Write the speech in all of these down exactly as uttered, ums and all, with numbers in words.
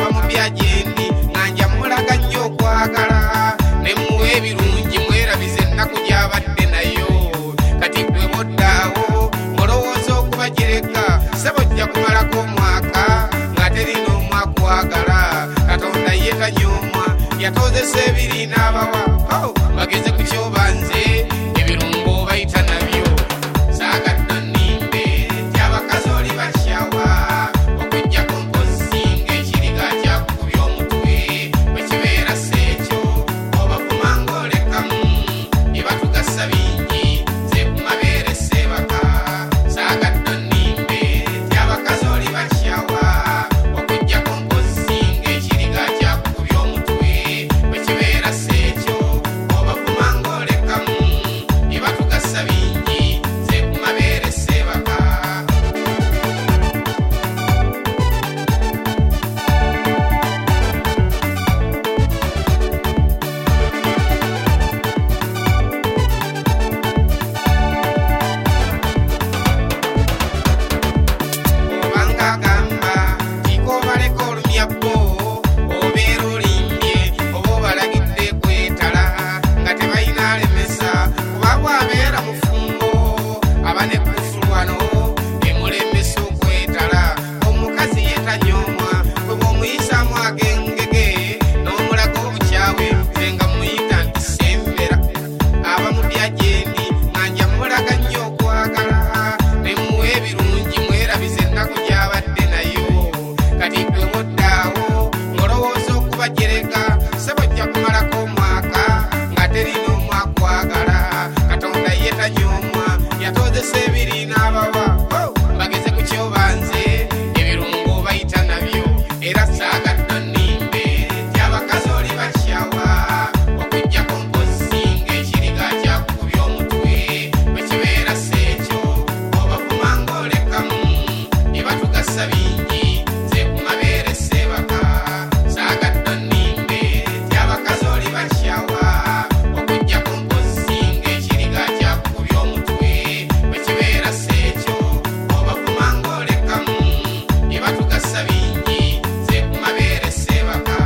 abamubyajendi nganja mulaga nnyo okwagala ne muwe ebirungi mwerabize ennaku gy'abadde nayo kati gwe muddaawo mulowooza okubagereka sebo jja kumalako omwaka nga terina omwakwagala katonda ye tanyoomwa yatozesa ebiri n'abawa bageze ku kyobanze ebirungo bayita nabyo saagadde nnimbe tyabakazi oli bakyawa okujjako mpozi ng'ekiriga kyakukubya omutwe bwe kibeera seekyo obavuma ng'olekamu ne batugasa bingi ze ku mabeere seebaka saagadde nnimbe tyabakazi oli bakyawa okujjako mpozi ng'ekiriga kyakukubya omutwe bwe kibeera seekyo obavuma ng'olekamu ne batugasa bingi ze ku mabeere seebaka obanga agamba tikobaleka olumyabbo obeera olimbye oba obalagidde kwetala nga tebalina alemesa kuba bwabeera mufumbo aba ne kufulwano emulembesa okwetala omukazi yetanyoomwa bwe bw'omuyisaamu agengege n'omulaga obukyawe nze nga muyita nti sembera abamubyajendi nganja mulaga nnyo okwagala ne muwe ebirungi mwerabize ennaku gy'abadde nayo kati gwe muddaawo mulowooza okubagereka sebo jja kumalako omwaka nga terina omwakwagala katonda ye tanyoomwa yatozesa ebiri n'abawa bageze ku kyobanze ebirungo bayita nabyo era saagadde nnimbe tyabakazi oli bakyawa okujjako mpozi ng'ekiriga kyakukubya omutwe bwe kibeera seekyo obavuma ng'olekamu ne batugasa bingi ze ku mabeere seebaka saagadde nnimbe tyabakazi oli bakyawa okujjako mpozi ng'ekiriga kyakukubya omutwe bwe kibeera seekyo obavuma ng'olekamu ne batugasa bingi ze ku mabeere seebaka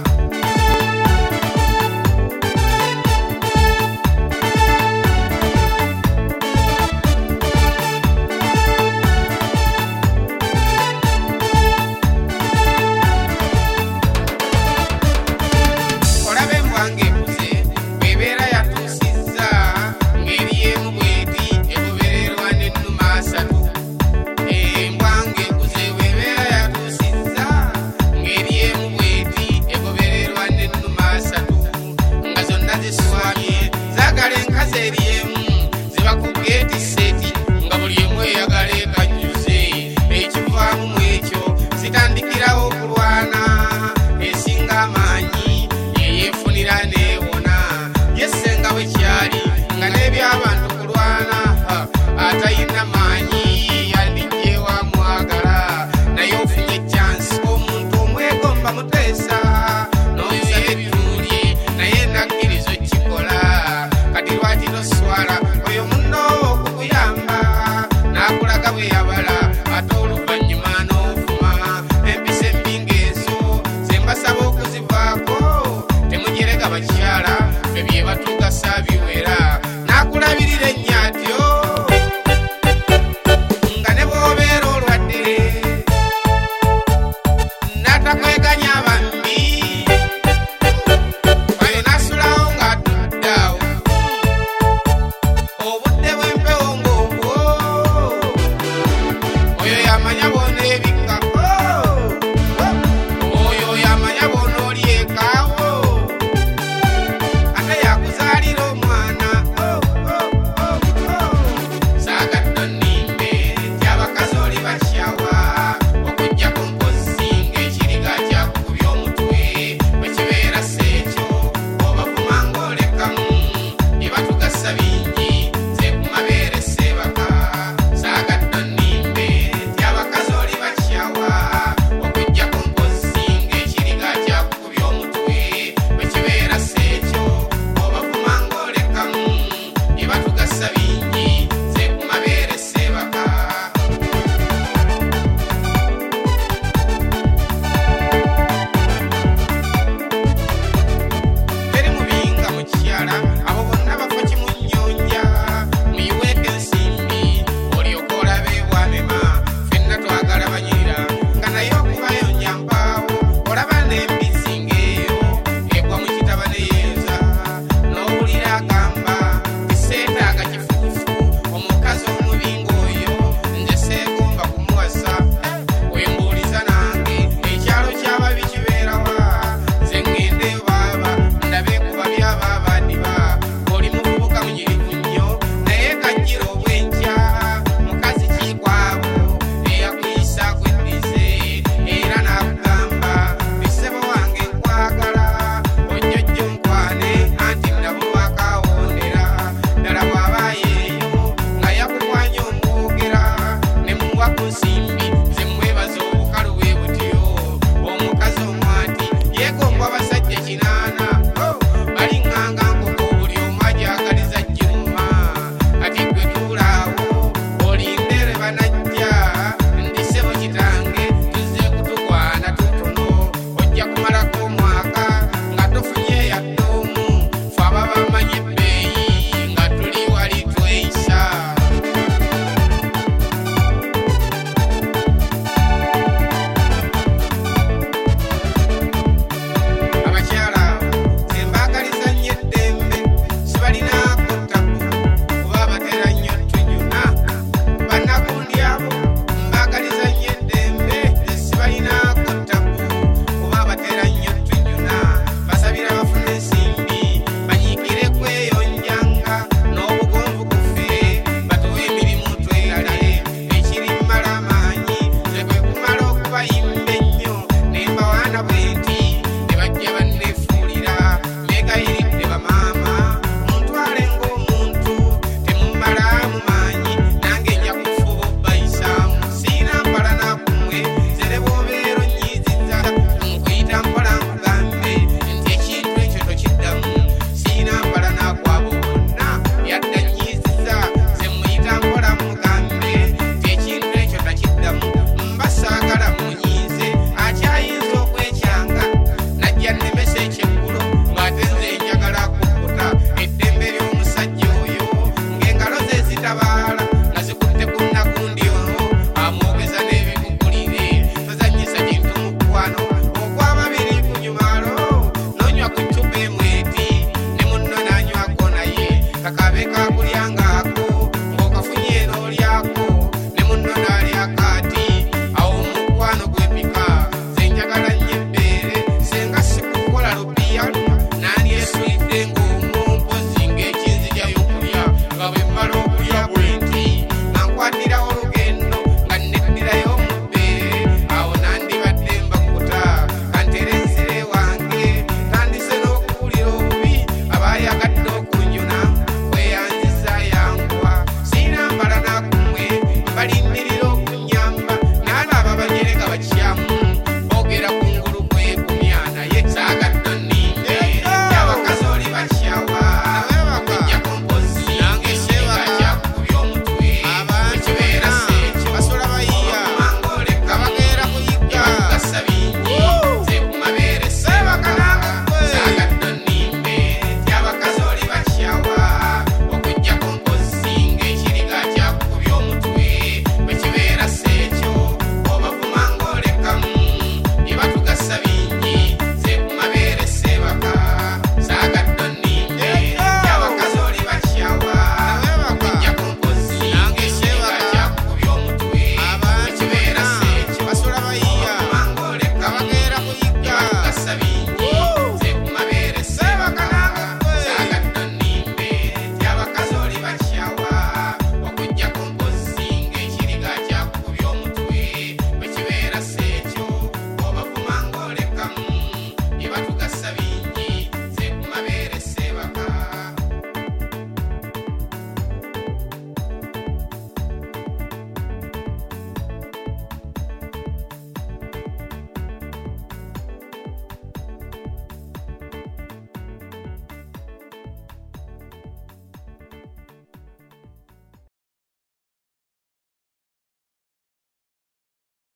olabe embwanga ekuze bw'ebeera yatuusizza ng'eri emu bw'eti egobererwa n'ennuma asatu embwanga ekuze bw'ebeera yatuusizza ng'eri emu bw'eti egobererwa n'ennuma asatu nga zonna ziswamye zaagala enkazi eri emu ziba ku geeti seti nga buli emu eyagala ekajjuze ekivaamu mu ekyo zitandikirawo okulwana esinga amaanyi yeyeefunira neewona yesenga bwe kyali nga n'ebyabantu kulwana ha, atayina maanyi yandijjewa mwagala naye ofunye chansi omuntu omwegomba muteesa